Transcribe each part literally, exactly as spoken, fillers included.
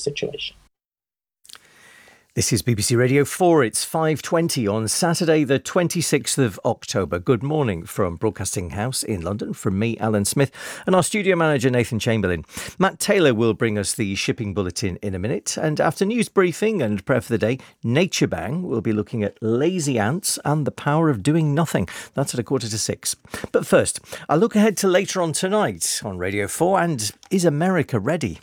situation. This is B B C Radio four. It's five twenty on Saturday, the twenty-sixth of October. Good morning from Broadcasting House in London, from me, Alan Smith, and our studio manager, Nathan Chamberlain. Matt Taylor will bring us the shipping bulletin in a minute. And after news briefing and prayer for the day, Nature Bang will be looking at lazy ants and the power of doing nothing. That's at a quarter to six. But first, I'll look ahead to later on tonight on Radio four. And is America ready?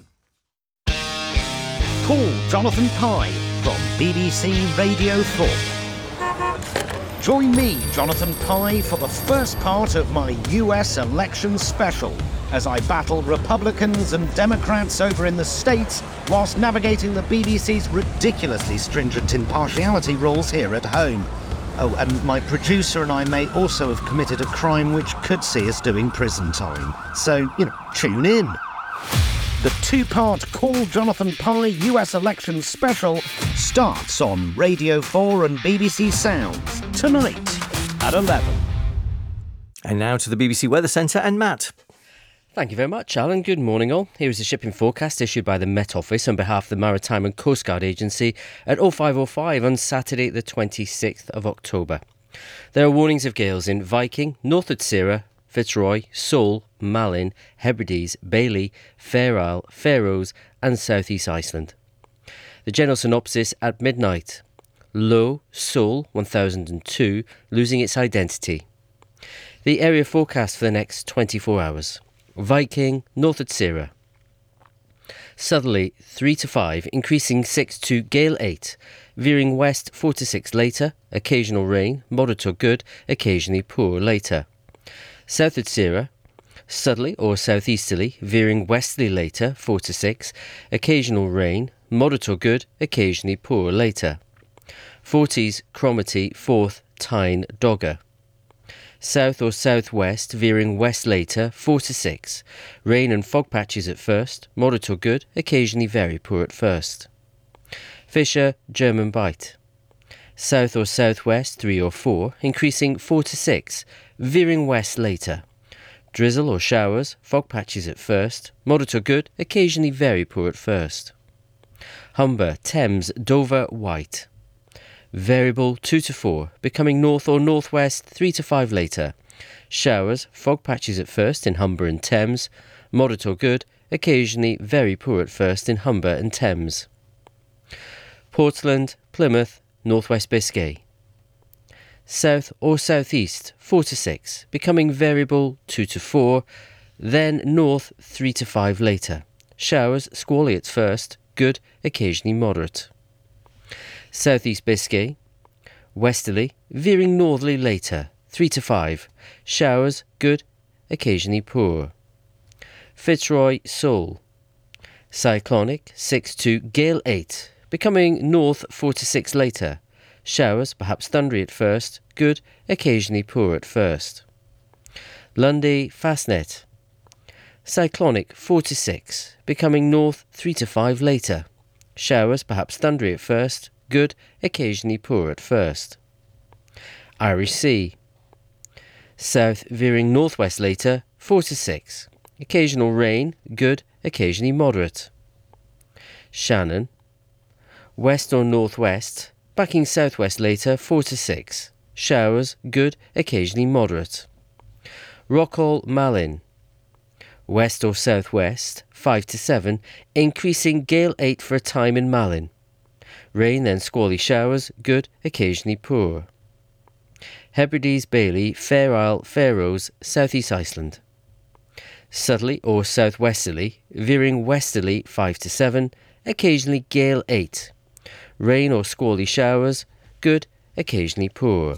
Call Jonathan Pye from B B C Radio four. Join me, Jonathan Pye, for the first part of my U S election special as I battle Republicans and Democrats over in the States whilst navigating the B B C's ridiculously stringent impartiality rules here at home. Oh, and my producer and I may also have committed a crime which could see us doing prison time. So, you know, tune in. The two-part Call Jonathan Pye U S election special starts on Radio four and B B C Sounds tonight at eleven. And now to the B B C Weather Centre and Matt. Thank you very much, Alan. Good morning, all. Here is the shipping forecast issued by the Met Office on behalf of the Maritime and Coast Guard Agency at oh five oh five on Saturday, the twenty-sixth of October. There are warnings of gales in Viking, North Utsira, Fitzroy, Seoul, Malin, Hebrides, Bailey, Fair Isle, Faroes and South East Iceland. The general synopsis at midnight. Low, Seoul, one thousand two, losing its identity. The area forecast for the next twenty-four hours. Viking, North Utsira. Southerly, three to five, increasing six to gale eight. Veering west, four to six later. Occasional rain, moderate or good, occasionally poor later. South Utsira, southerly or southeasterly, veering westerly later, four to six, occasional rain, moderate or good, occasionally poor later. Forties, Cromarty, Forth, Tyne, Dogger. South or southwest, veering west later, four to six, rain and fog patches at first, moderate or good, occasionally very poor at first. Fisher, German Bight. South or southwest, three or four, increasing four to six, veering west later. Drizzle or showers, fog patches at first, moderate or good, occasionally very poor at first. Humber, Thames, Dover, White. Variable two to four, becoming north or northwest three to five later. Showers, fog patches at first in Humber and Thames, moderate or good, occasionally very poor at first in Humber and Thames. Portland, Plymouth, Northwest Biscay. South or southeast four to six, becoming variable two to four, then north three to five later. Showers, squally at first, good, occasionally moderate. Southeast Biscay, westerly, veering northerly later, three to five. Showers, good, occasionally poor. Fitzroy, Seoul. Cyclonic, six to gale eight, becoming north four to six later. Showers, perhaps thundery at first, good, occasionally poor at first. Lundy, Fastnet. Cyclonic, four to six, becoming north three to five later. Showers, perhaps thundery at first, good, occasionally poor at first. Irish Sea. South veering northwest later, four to six. Occasional rain, good, occasionally moderate. Shannon. West or northwest, backing southwest later, four to six. Showers, good, occasionally moderate. Rockall, Malin. West or southwest, five to seven, increasing gale eight for a time in Malin. Rain then squally showers, good, occasionally poor. Hebrides, Bailey, Fair Isle, Faroes, South East Iceland. Southerly or southwesterly, veering westerly, five to seven, occasionally gale eight. Rain or squally showers, good, occasionally poor.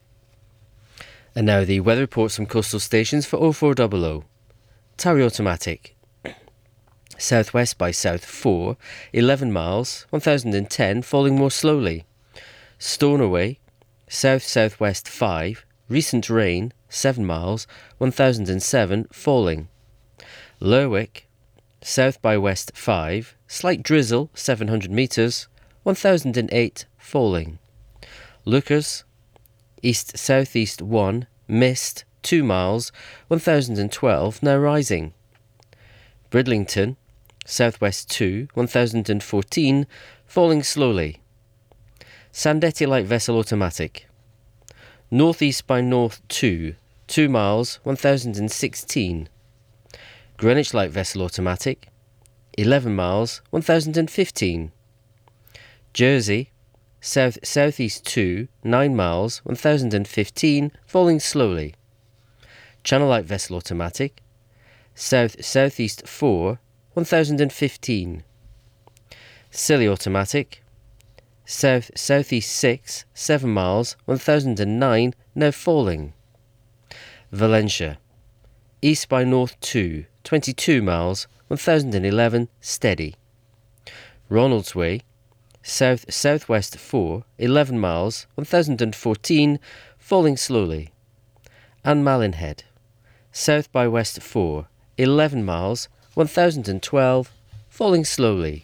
And now the weather reports from coastal stations for oh four hundred. Tarry Automatic. Southwest by south four, eleven miles, one thousand ten, falling more slowly. Stornoway, south-southwest five, recent rain, seven miles, one thousand seven, falling. Lerwick, south by west five, slight drizzle, seven hundred metres, one thousand eight, falling. Lookers, east-southeast one, mist, two miles, one thousand twelve, now rising. Bridlington, Southwest two, one thousand fourteen, falling slowly. Sandetti light vessel automatic. Northeast by North two, two miles, one thousand sixteen. Greenwich light vessel automatic. eleven miles, one thousand fifteen. Jersey, south southeast two, nine miles, one thousand fifteen, falling slowly. Channel light vessel automatic. South southeast four, one thousand fifteen. Scilly automatic. South southeast six, seven miles, one thousand nine, now falling. Valencia, east by north two, twenty-two miles, one thousand eleven, steady. Ronaldsway, south southwest four, eleven miles, one thousand fourteen, falling slowly. And Malinhead, south by west four, eleven miles, one thousand twelve, falling slowly.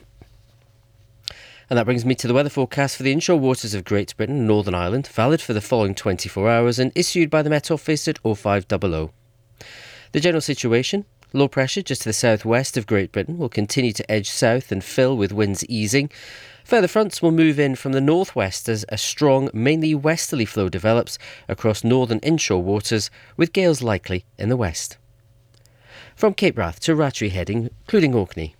And that brings me to the weather forecast for the inshore waters of Great Britain and Northern Ireland, valid for the following twenty-four hours and issued by the Met Office at oh five hundred. The general situation: low pressure just to the southwest of Great Britain will continue to edge south and fill with winds easing. Further fronts will move in from the northwest as a strong, mainly westerly flow develops across northern inshore waters, with gales likely in the west. From Cape Wrath to Rattray Head, including Orkney.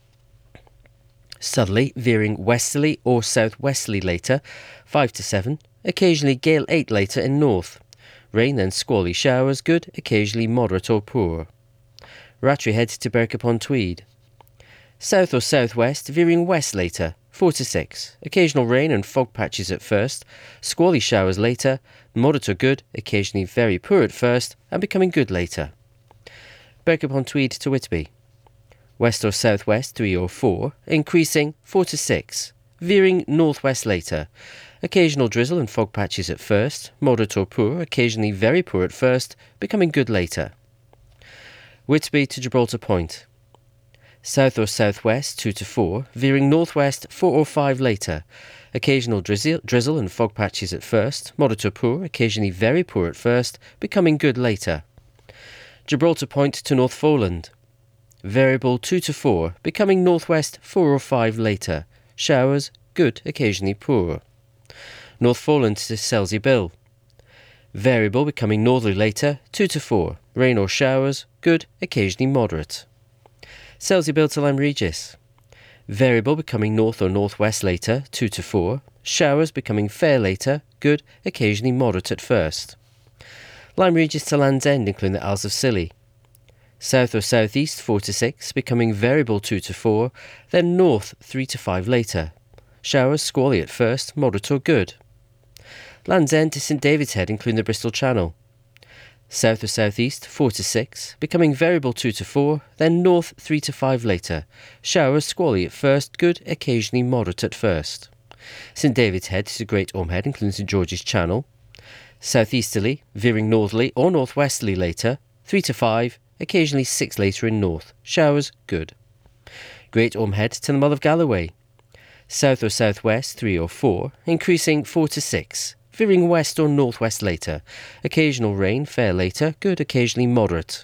Southerly, veering westerly or southwesterly later, five to seven, occasionally gale eight later in north. Rain then squally showers, good, occasionally moderate or poor. Rattray Head to Berwick upon Tweed. South or southwest, veering west later, four to six, occasional rain and fog patches at first, squally showers later, moderate or good, occasionally very poor at first, and becoming good later. Berwick upon Tweed to Whitby. West or southwest, three or four, increasing, four to six, veering northwest later. Occasional drizzle and fog patches at first, moderate or poor, occasionally very poor at first, becoming good later. Whitby to Gibraltar Point. South or southwest, two to four, veering northwest, four or five later. Occasional drizzle, drizzle and fog patches at first, moderate or poor, occasionally very poor at first, becoming good later. Gibraltar Point to North Foreland. Variable two to four, becoming northwest four or five later. Showers, good, occasionally poor. North Foreland to Selsey Bill. Variable becoming northerly later, two to four. Rain or showers, good, occasionally moderate. Selsey Bill to Lyme Regis. Variable becoming north or northwest later, two to four. Showers becoming fair later, good, occasionally moderate at first. Lyme Regis to Land's End, including the Isles of Scilly. South or southeast, four to six, becoming variable two to four, then north three to five later. Showers squally at first, moderate or good. Land's End to St David's Head, including the Bristol Channel. South or southeast, four to six, becoming variable two to four, then north three to five later. Showers squally at first, good, occasionally moderate at first. St David's Head to Great Orme Head, including St George's Channel. Southeasterly, veering northerly or northwesterly later, three to five, occasionally six later in north. Showers, good. Great Orme Head to the Mull of Galloway. South or southwest, three or four, increasing four to six. Veering west or northwest later. Occasional rain, fair later, good, occasionally moderate.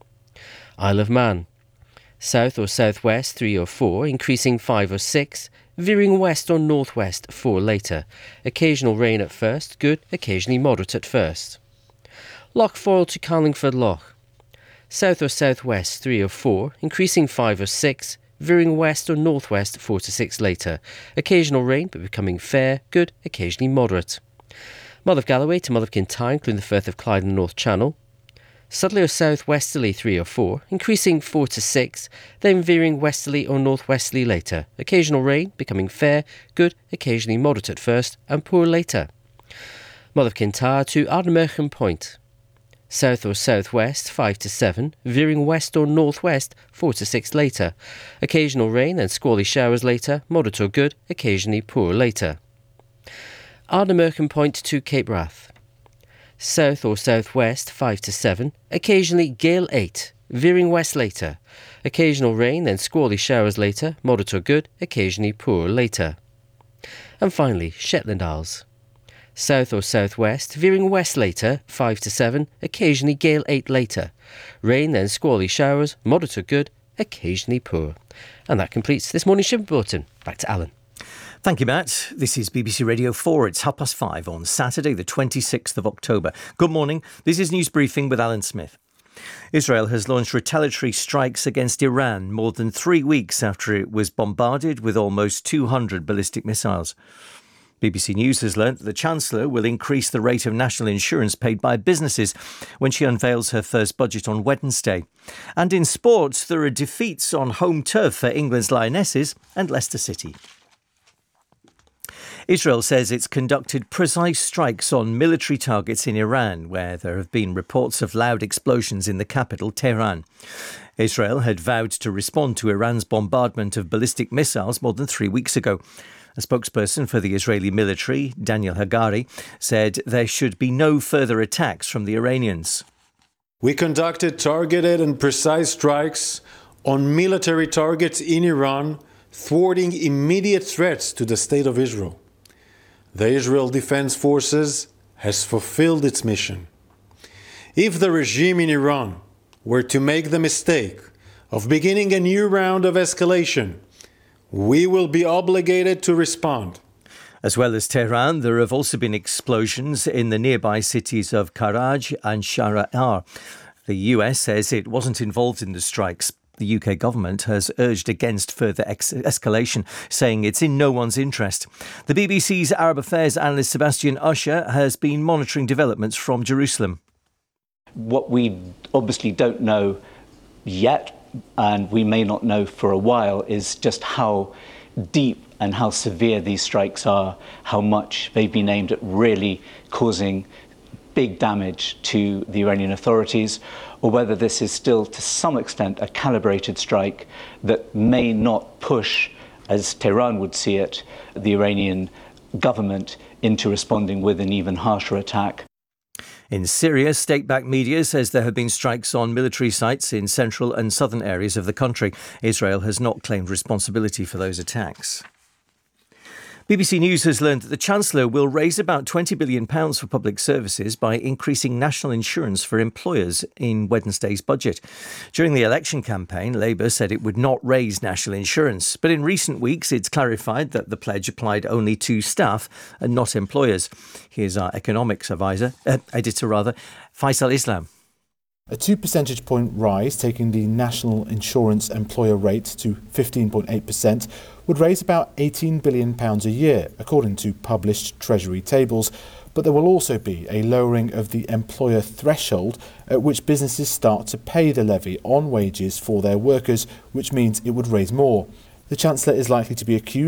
Isle of Man. South or southwest, three or four, increasing five or six. Veering west or northwest, four later. Occasional rain at first, good, occasionally moderate at first. Loch Foyle to Carlingford Loch. South or southwest, three or four, increasing five or six, veering west or northwest, four to six later. Occasional rain, but becoming fair, good, occasionally moderate. Mull of Galloway to Mull of Kintyre, including the Firth of Clyde and the North Channel. Southerly or southwesterly, three or four, increasing four to six, then veering westerly or northwesterly later. Occasional rain, becoming fair, good, occasionally moderate at first, and poor later. Mull of Kintyre to Ardnamurchan Point. South or southwest, five to seven, veering west or northwest, four to six later. Occasional rain and squally showers later, moderate or good, occasionally poor later. Ardnamurchan Point to Cape Wrath. South or southwest, five to seven, occasionally gale eight, veering west later. Occasional rain then squally showers later, moderate or good, occasionally poor later. And finally, Shetland Isles. South or southwest, veering west later, five to seven, occasionally gale eight later. Rain then squally showers, moderate or good, occasionally poor. And that completes this morning's Shipping Bulletin. Back to Alan. Thank you, Matt. This is B B C Radio four. It's half past five on Saturday, the twenty-sixth of October. Good morning. This is News Briefing with Alan Smith. Israel has launched retaliatory strikes against Iran more than three weeks after it was bombarded with almost two hundred ballistic missiles. B B C News has learnt that the Chancellor will increase the rate of national insurance paid by businesses when she unveils her first budget on Wednesday. And in sports, there are defeats on home turf for England's Lionesses and Leicester City. Israel says it's conducted precise strikes on military targets in Iran, where there have been reports of loud explosions in the capital, Tehran. Israel had vowed to respond to Iran's bombardment of ballistic missiles more than three weeks ago. A spokesperson for the Israeli military, Daniel Hagari, said there should be no further attacks from the Iranians. We conducted targeted and precise strikes on military targets in Iran, thwarting immediate threats to the state of Israel. The Israel Defense Forces has fulfilled its mission. If the regime in Iran were to make the mistake of beginning a new round of escalation, we will be obligated to respond. As well as Tehran, there have also been explosions in the nearby cities of Karaj and Shara'ar. The U S says it wasn't involved in the strikes. The U K government has urged against further ex- escalation, saying it's in no one's interest. The B B C's Arab Affairs analyst Sebastian Usher has been monitoring developments from Jerusalem. What we obviously don't know yet, and we may not know for a while, is just how deep and how severe these strikes are, how much they've been aimed at really causing big damage to the Iranian authorities, or whether this is still to some extent a calibrated strike that may not push, as Tehran would see it, the Iranian government into responding with an even harsher attack. In Syria, state-backed media says there have been strikes on military sites in central and southern areas of the country. Israel has not claimed responsibility for those attacks. B B C News has learned that the Chancellor will raise about twenty billion pounds for public services by increasing national insurance for employers in Wednesday's budget. During the election campaign, Labour said it would not raise national insurance, but in recent weeks it's clarified that the pledge applied only to staff and not employers. Here's our economics advisor, uh, editor rather, Faisal Islam. A two percentage point rise, taking the national insurance employer rate to fifteen point eight percent, would raise about eighteen billion pounds a year, according to published Treasury tables. But there will also be a lowering of the employer threshold at which businesses start to pay the levy on wages for their workers, which means it would raise more. The Chancellor is likely to be accused